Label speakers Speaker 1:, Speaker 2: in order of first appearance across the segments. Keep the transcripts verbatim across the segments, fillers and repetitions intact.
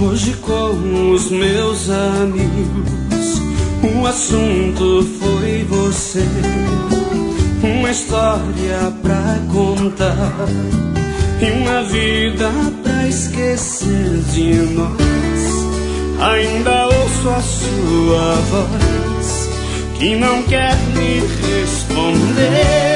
Speaker 1: Hoje com os meus amigos o assunto foi você. Uma história pra contar e uma vida pra esquecer de nós. Ainda ouço a sua voz que não quer me responder.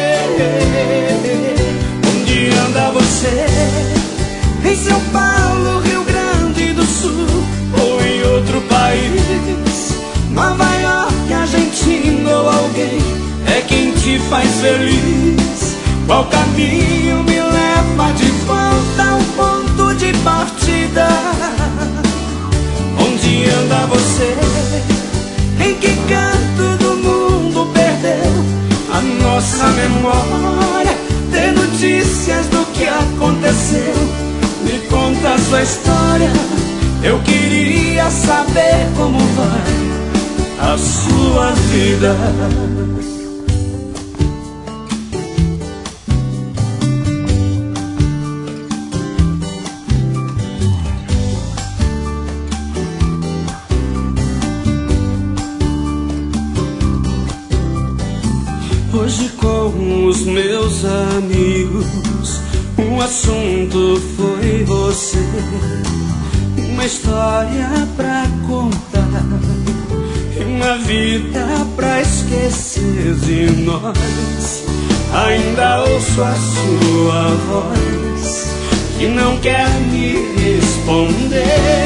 Speaker 1: Onde anda você? Em São Paulo, Rio Grande do Sul ou em outro país? Nova York, Argentina ou alguém é quem te faz feliz? Qual caminho me leva de volta ao ponto de partida? Onde anda você? Em que canto do mundo perdeu a nossa memória? Tem notícias do que aconteceu? Me conta a sua história. Eu queria saber como vai a sua vida. Hoje com os meus amigos o assunto foi você. Uma história pra contar e uma vida pra esquecer de nós. Ainda ouço a sua voz que não quer me responder.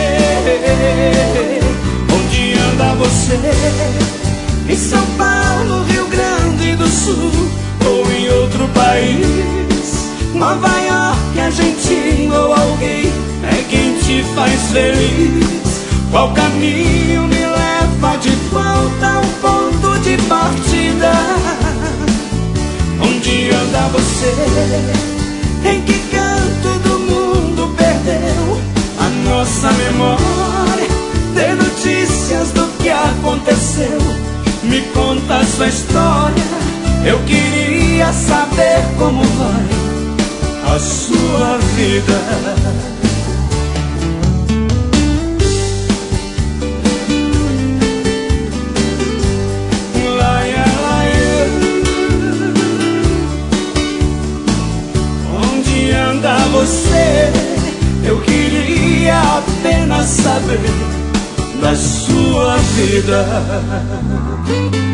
Speaker 1: Onde anda você? Em São Paulo, Rio Grande do Sul ou em outro país? Nova York, Argentina ou alguém é quem te faz feliz? Qual caminho me leva de volta ao ponto de partida? Onde anda você? Em que canto do mundo perdeu a nossa memória? Tem notícias do que aconteceu? Me conta a sua história. Eu queria saber como vai a sua vida. Laia, laia. Onde anda você? Eu queria apenas saber da sua vida.